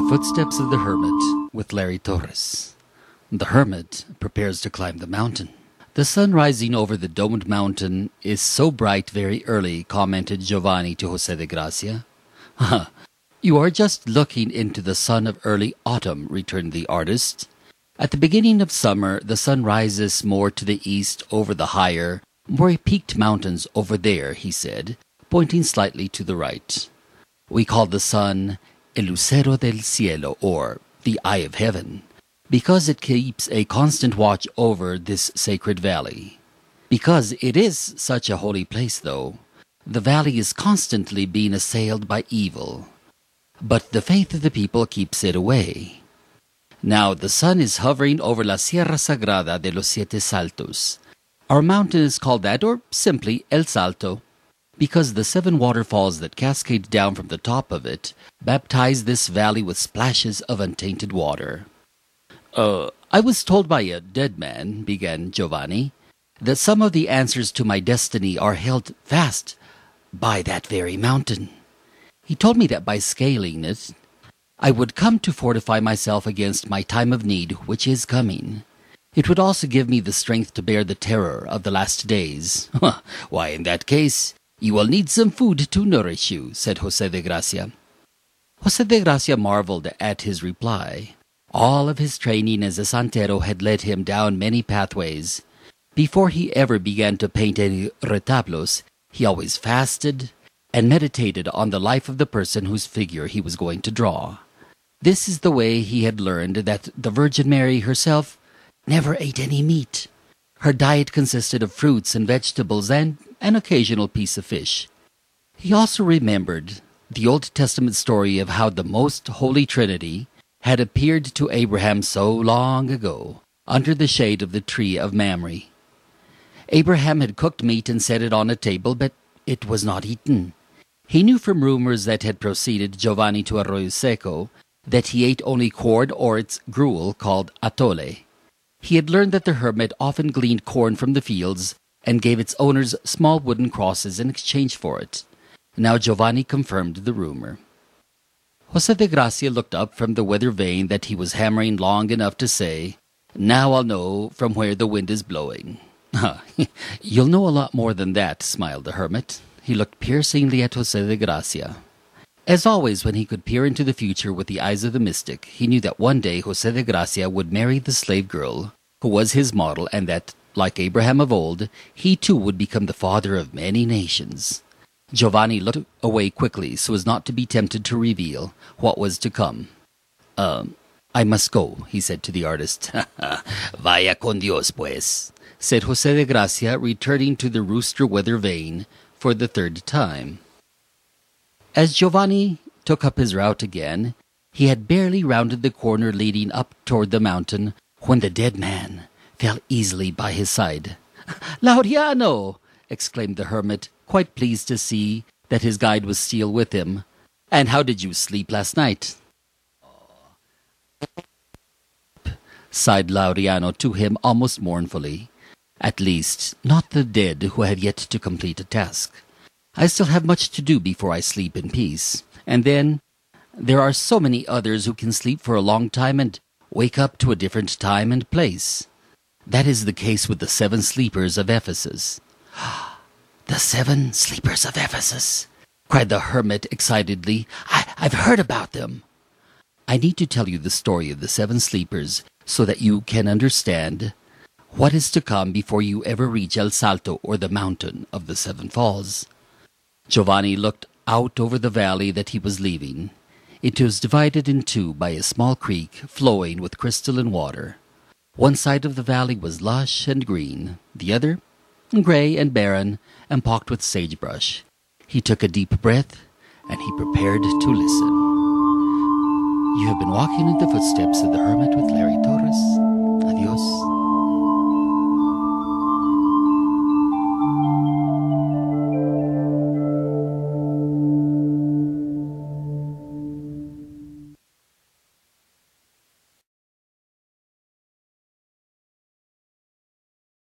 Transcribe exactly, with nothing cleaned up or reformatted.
Footsteps of the Hermit with Larry Torres. The hermit prepares to climb the mountain. The sun rising over the domed mountain is so bright very early, commented Giovanni to Jose de Gracia. You are just looking into the sun of early autumn, returned the artist. At the beginning of summer, the sun rises more to the east over the higher, more peaked mountains over there, he said, pointing slightly to the right. We call the sun El Lucero del Cielo, or the Eye of Heaven, because it keeps a constant watch over this sacred valley. Because it is such a holy place, though, the valley is constantly being assailed by evil. But the faith of the people keeps it away. Now the sun is hovering over La Sierra Sagrada de los Siete Saltos. Our mountain is called that, or simply El Salto, because the seven waterfalls that cascade down from the top of it baptize this valley with splashes of untainted water. Uh, I was told by a dead man, began Giovanni, that some of the answers to my destiny are held fast by that very mountain. He told me that by scaling it, I would come to fortify myself against my time of need, which is coming. It would also give me the strength to bear the terror of the last days. Why, in that case, you will need some food to nourish you, said Jose de Gracia. Jose de Gracia marveled at his reply. All of his training as a santero had led him down many pathways. Before he ever began to paint any retablos, he always fasted and meditated on the life of the person whose figure he was going to draw. This is the way he had learned that the Virgin Mary herself never ate any meat. Her diet consisted of fruits and vegetables and an occasional piece of fish. He also remembered the Old Testament story of how the Most Holy Trinity had appeared to Abraham so long ago under the shade of the tree of Mamre. Abraham had cooked meat and set it on a table, but it was not eaten. He knew from rumors that had preceded Giovanni to Arroyo Seco that he ate only corn or its gruel called atole. He had learned that the hermit often gleaned corn from the fields and gave its owners small wooden crosses in exchange for it. Now Giovanni confirmed the rumor. Jose de Gracia looked up from the weather vane that he was hammering long enough to say, Now I'll know from where the wind is blowing. You'll know a lot more than that, smiled the hermit. He looked piercingly at Jose de Gracia. As always, when he could peer into the future with the eyes of the mystic, he knew that one day Jose de Gracia would marry the slave girl who was his model, and that, like Abraham of old, he too would become the father of many nations. Giovanni looked away quickly so as not to be tempted to reveal what was to come. Um, I must go, he said to the artist. Vaya con Dios, pues, said Jose de Gracia, returning to the rooster weather vane for the third time. As Giovanni took up his route again, he had barely rounded the corner leading up toward the mountain when the dead man fell easily by his side. Laureano! Exclaimed the hermit, quite pleased to see that his guide was still with him. And how did you sleep last night? Sighed Laureano to him almost mournfully. At least, not the dead who had yet to complete a task. I still have much to do before I sleep in peace. And then, there are so many others who can sleep for a long time and wake up to a different time and place. That is the case with the seven sleepers of Ephesus. The seven sleepers of Ephesus, cried the hermit excitedly. I, I've heard about them. I need to tell you the story of the seven sleepers so that you can understand what is to come before you ever reach El Salto, or the mountain of the seven falls. Giovanni looked out over the valley that he was leaving. It was divided in two by a small creek flowing with crystalline water. One side of the valley was lush and green, the other gray and barren and pocked with sagebrush. He took a deep breath, and he prepared to listen. You have been walking in the footsteps of the hermit with Larry Torres. Adios.